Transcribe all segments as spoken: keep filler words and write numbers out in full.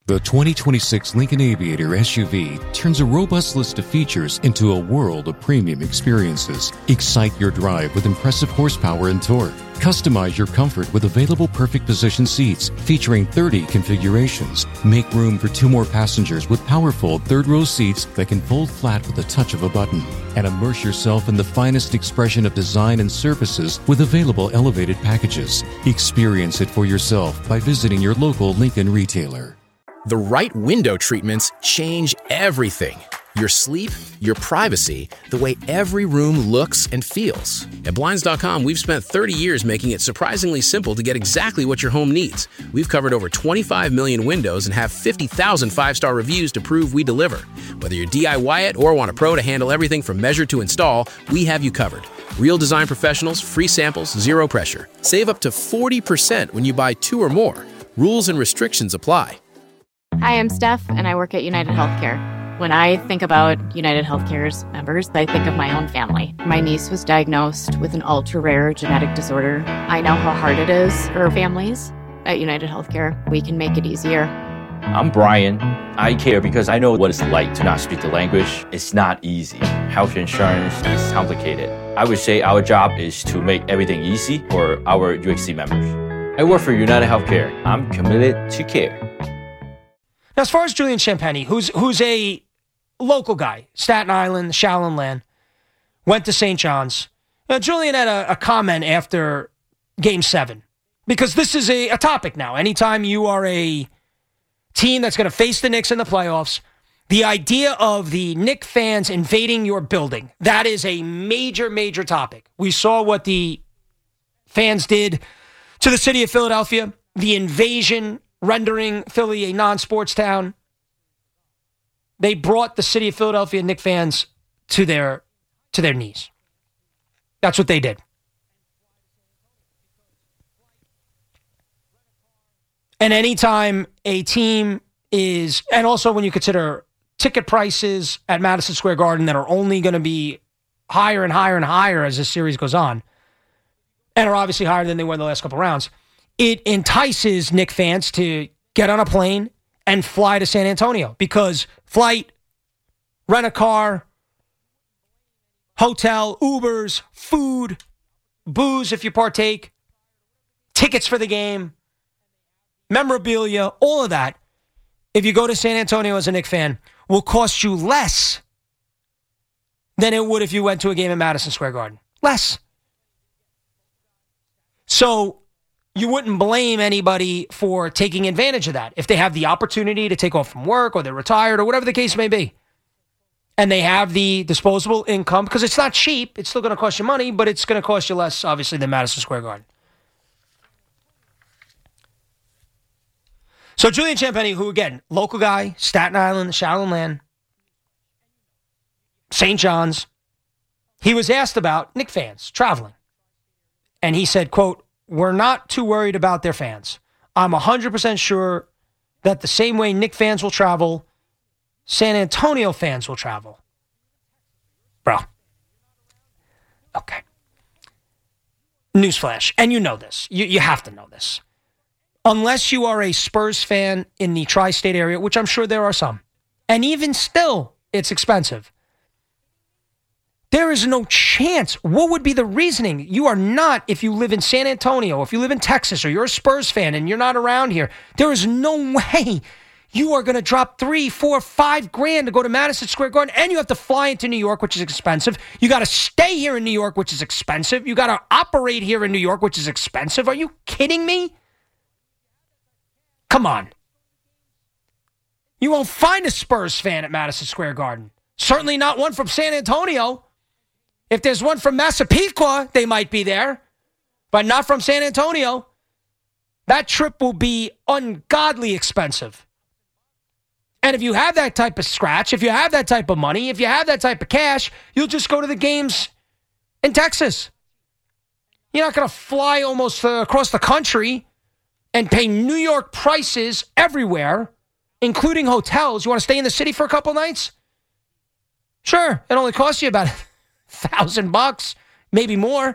The twenty twenty-six Lincoln Aviator S U V turns a robust list of features into a world of premium experiences. Excite your drive with impressive horsepower and torque. Customize your comfort with available perfect position seats featuring thirty configurations. Make room for two more passengers with powerful third-row seats that can fold flat with the touch of a button. And immerse yourself in the finest expression of design and services with available elevated packages. Experience it for yourself by visiting your local Lincoln retailer. The right window treatments change everything. Your sleep, your privacy, the way every room looks and feels. At Blinds dot com, we've spent thirty years making it surprisingly simple to get exactly what your home needs. We've covered over twenty-five million windows and have fifty thousand five-star reviews to prove we deliver. Whether you D I Y it or want a pro to handle everything from measure to install, we have you covered. Real design professionals, free samples, zero pressure. Save up to forty percent when you buy two or more. Rules and restrictions apply. Hi, I'm Steph, and I work at United Healthcare. When I think about United Healthcare's members, I think of my own family. My niece was diagnosed with an ultra-rare genetic disorder. I know how hard it is for families. At United Healthcare, we can make it easier. I'm Brian. I care because I know what it's like to not speak the language. It's not easy. Health insurance is complicated. I would say our job is to make everything easy for our U H C members. I work for United Healthcare. I'm committed to care. Now, as far as Julian Champagnie, who's who's a local guy, Staten Island, Shallonland, went to Saint John's. Now, Julian had a, a comment after Game seven, because this is a, a topic now. Anytime you are a team that's going to face the Knicks in the playoffs, the idea of the Knicks fans invading your building, that is a major, major topic. We saw what the fans did to the city of Philadelphia, the invasion rendering Philly a non-sports town. They brought the city of Philadelphia Knicks fans to their to their knees. That's what they did. And anytime a team is, and also when you consider ticket prices at Madison Square Garden that are only going to be higher and higher and higher as this series goes on, and are obviously higher than they were in the last couple rounds, it entices Knicks fans to get on a plane and fly to San Antonio, because flight, rent a car, hotel, Ubers, food, booze if you partake, tickets for the game, memorabilia, all of that, if you go to San Antonio as a Knicks fan, will cost you less than it would if you went to a game at Madison Square Garden. Less. So you wouldn't blame anybody for taking advantage of that if they have the opportunity to take off from work or they're retired or whatever the case may be. And they have the disposable income, because it's not cheap. It's still going to cost you money, but it's going to cost you less, obviously, than Madison Square Garden. So Julian Champagnie, who, again, local guy, Staten Island, Shallonland, Saint John's, he was asked about Knicks fans traveling. And he said, quote, "We're not too worried about their fans. I'm one hundred percent sure that the same way Knicks fans will travel, San Antonio fans will travel." Bro. Okay. Newsflash. And you know this. You, you have to know this. Unless you are a Spurs fan in the tri-state area, which I'm sure there are some, and even still, it's expensive. There is no chance. What would be the reasoning? You are not, if you live in San Antonio, if you live in Texas, or you're a Spurs fan and you're not around here, there is no way you are going to drop three, four, five grand to go to Madison Square Garden, and you have to fly into New York, which is expensive. You got to stay here in New York, which is expensive. You got to operate here in New York, which is expensive. Are you kidding me? Come on. You won't find a Spurs fan at Madison Square Garden. Certainly not one from San Antonio. If there's one from Massapequa, they might be there, but not from San Antonio. That trip will be ungodly expensive. And if you have that type of scratch, if you have that type of money, if you have that type of cash, you'll just go to the games in Texas. You're not going to fly almost uh, across the country and pay New York prices everywhere, including hotels. You want to stay in the city for a couple nights? Sure, it only costs you about a thousand bucks, maybe more.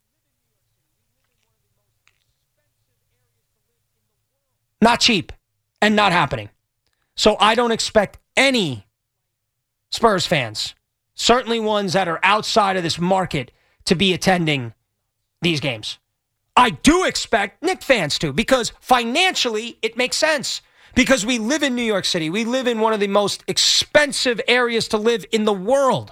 Not cheap. and not happening. So I don't expect any Spurs fans, certainly ones that are outside of this market, to be attending these games. I do expect Knicks fans to, because financially it makes sense. Because we live in New York City. We live in one of the most expensive areas to live in the world.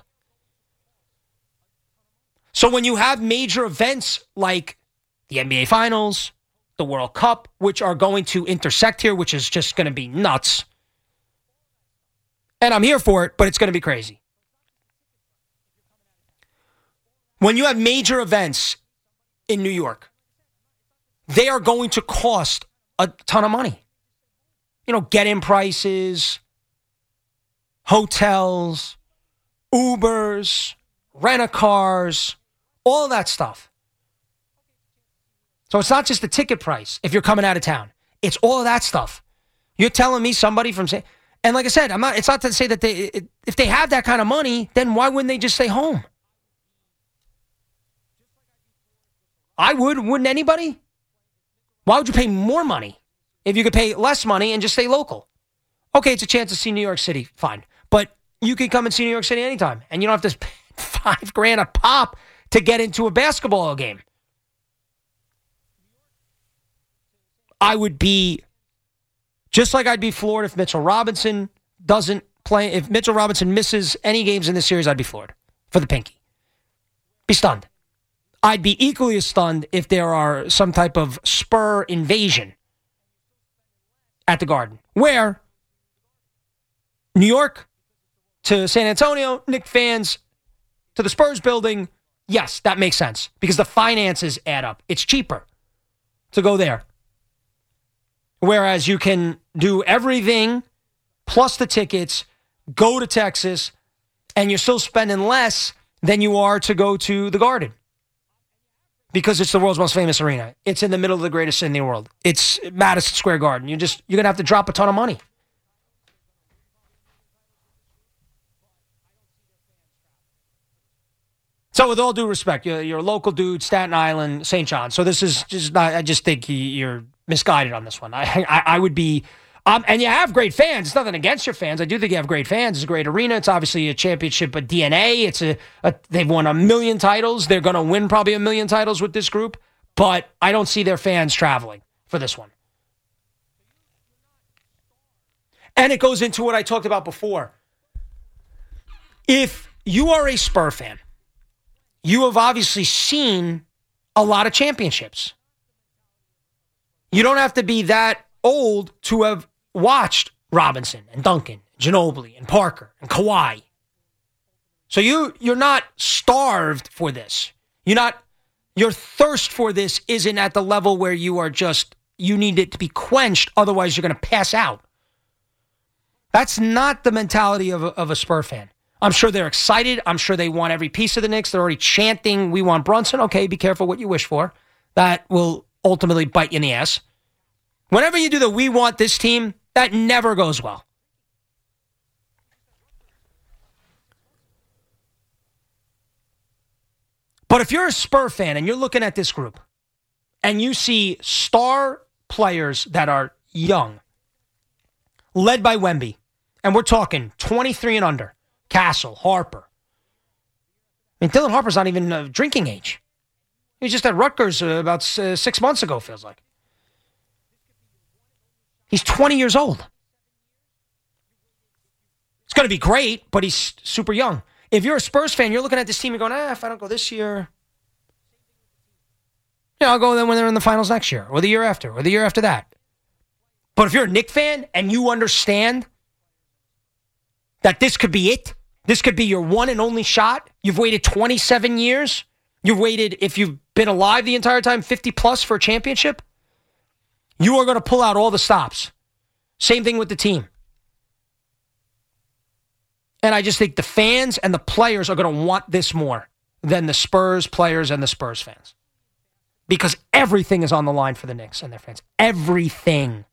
So when you have major events like the N B A Finals, the World Cup, which are going to intersect here, which is just going to be nuts. And I'm here for it, but it's going to be crazy. When you have major events in New York, they are going to cost a ton of money. You know, get-in prices, hotels, Ubers, rent-a-cars, all that stuff. So it's not just the ticket price if you're coming out of town. It's all of that stuff. You're telling me somebody from... And like I said, I'm not. It's not to say that they... If they have that kind of money, then why wouldn't they just stay home? I would. Wouldn't anybody? Why would you pay more money if you could pay less money and just stay local? Okay, it's a chance to see New York City. Fine. But you can come and see New York City anytime. And you don't have to pay five grand a pop to get into a basketball game. I would be, just like I'd be floored if Mitchell Robinson doesn't play. If Mitchell Robinson misses any games in this series, I'd be floored for the pinky. Be stunned. I'd be equally as stunned if there are some type of Spur invasion at the Garden, where New York to San Antonio, Knicks fans to the Spurs building, yes, that makes sense because the finances add up. It's cheaper to go there. Whereas you can do everything plus the tickets, go to Texas, and you're still spending less than you are to go to the Garden. Because it's the world's most famous arena. It's in the middle of the greatest city in the world. It's Madison Square Garden. You just, you're going to have to drop a ton of money. So with all due respect, you're, you're a local dude, Staten Island, Saint John. So this is just not, I just think you're misguided on this one. I I, I would be, um, and you have great fans. It's nothing against your fans. I do think you have great fans. It's a great arena. It's obviously a championship, a D N A. It's a, a they've won a million titles. They're going to win probably a million titles with this group. But I don't see their fans traveling for this one. And it goes into what I talked about before. If you are a Spur fan, you have obviously seen a lot of championships. You don't have to be that old to have watched Robinson and Duncan, Ginobili and Parker and Kawhi. So you, you're not starved for this. You're not, your thirst for this isn't at the level where you are just, you need it to be quenched, otherwise you're going to pass out. That's not the mentality of a, of a Spur fan. I'm sure they're excited. I'm sure they want every piece of the Knicks. They're already chanting, we want Brunson. Okay, be careful what you wish for. That will ultimately bite you in the ass. Whenever you do the we want this team, that never goes well. But if you're a Spur fan and you're looking at this group and you see star players that are young, led by Wemby, and we're talking twenty-three and under, Castle, Harper. I mean, Dylan Harper's not even uh, drinking age. He was just at Rutgers uh, about uh, six months ago, feels like. He's twenty years old. It's going to be great, but he's super young. If you're a Spurs fan, you're looking at this team and going, ah, if I don't go this year, you know, I'll go then when they're in the finals next year, or the year after, or the year after that. But if you're a Knicks fan and you understand that this could be it, this could be your one and only shot, you've waited twenty-seven years, you've waited, if you've been alive the entire time, fifty plus for a championship, you are going to pull out all the stops. Same thing with the team. And I just think the fans and the players are going to want this more than the Spurs players and the Spurs fans. Because everything is on the line for the Knicks and their fans. Everything.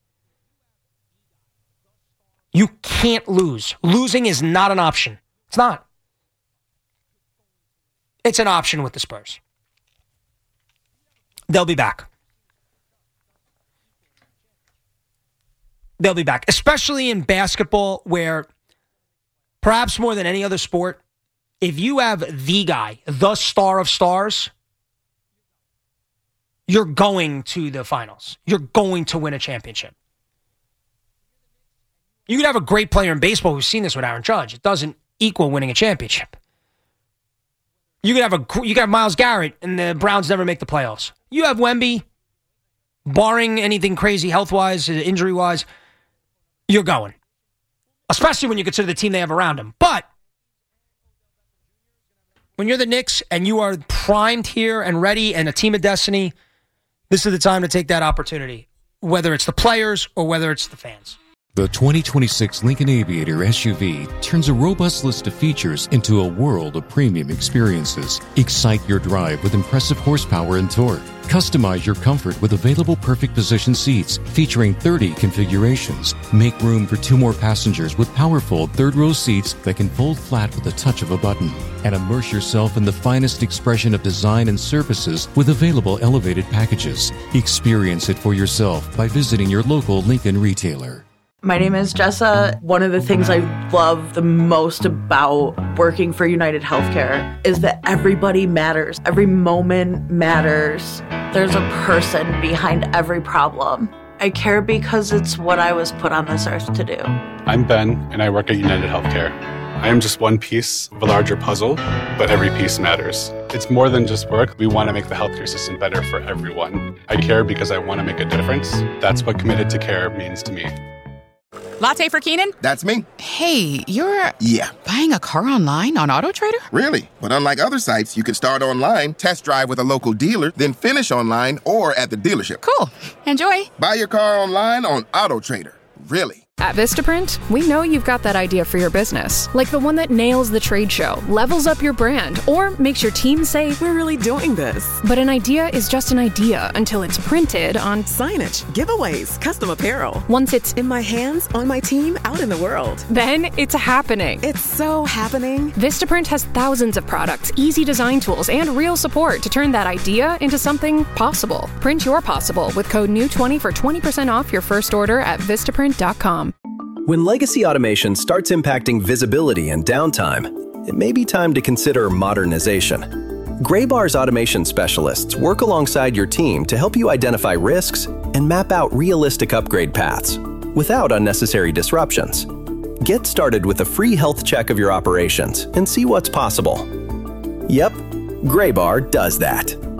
You can't lose. Losing is not an option. It's not. It's an option with the Spurs. They'll be back. they'll be back, especially in basketball where perhaps more than any other sport, if you have the guy, the star of stars, you're going to the finals. You're going to win a championship. You could have a great player in baseball. We've seen this with Aaron Judge. It doesn't equal winning a championship. You could have a you could have Myles Garrett and the Browns never make the playoffs. You have Wemby, barring anything crazy health-wise, injury-wise, you're going. Especially when you consider the team they have around him. But when you're the Knicks and you are primed here and ready and a team of destiny, this is the time to take that opportunity, whether it's the players or whether it's the fans. The twenty twenty-six Lincoln Aviator S U V turns a robust list of features into a world of premium experiences. Excite your drive with impressive horsepower and torque. Customize your comfort with available perfect position seats featuring thirty configurations. Make room for two more passengers with powerful third-row seats that can fold flat with the touch of a button. And immerse yourself in the finest expression of design and services with available elevated packages. Experience it for yourself by visiting your local Lincoln retailer. My name is Jessa. One of the things I love the most about working for United Healthcare is that everybody matters. Every moment matters. There's a person behind every problem. I care because it's what I was put on this earth to do. I'm Ben, and I work at United Healthcare. I am just one piece of a larger puzzle, but every piece matters. It's more than just work. We want to make the healthcare system better for everyone. I care because I want to make a difference. That's what committed to care means to me. Latte for Keenan? That's me. Hey, you're... Yeah. Buying a car online on AutoTrader? Really? But unlike other sites, you can start online, test drive with a local dealer, then finish online or at the dealership. Cool. Enjoy. Buy your car online on AutoTrader. Really? At Vistaprint, we know you've got that idea for your business, like the one that nails the trade show, levels up your brand, or makes your team say, "We're really doing this." But an idea is just an idea until it's printed on signage, giveaways, custom apparel. Once it's in my hands, on my team, out in the world. Then it's happening. It's so happening. Vistaprint has thousands of products, easy design tools, and real support to turn that idea into something possible. Print your possible with code N E W twenty for twenty percent off your first order at Vistaprint dot com. When legacy automation starts impacting visibility and downtime, it may be time to consider modernization. Graybar's automation specialists work alongside your team to help you identify risks and map out realistic upgrade paths without unnecessary disruptions. Get started with a free health check of your operations and see what's possible. Yep, Graybar does that.